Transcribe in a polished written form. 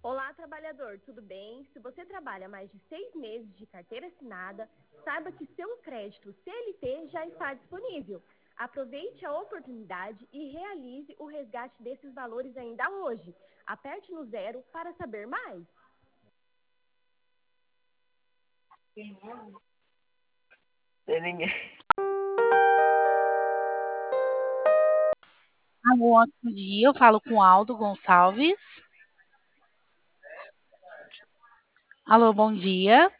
Olá, trabalhador, tudo bem? Se você trabalha mais de 6 meses de carteira assinada, saiba que seu crédito CLT já está disponível. Aproveite a oportunidade e realize o resgate desses valores ainda hoje. Aperte no 0 para saber mais. Tem ninguém. Alô, ótimo dia. Eu falo com Aldo Gonçalves. Alô, bom dia.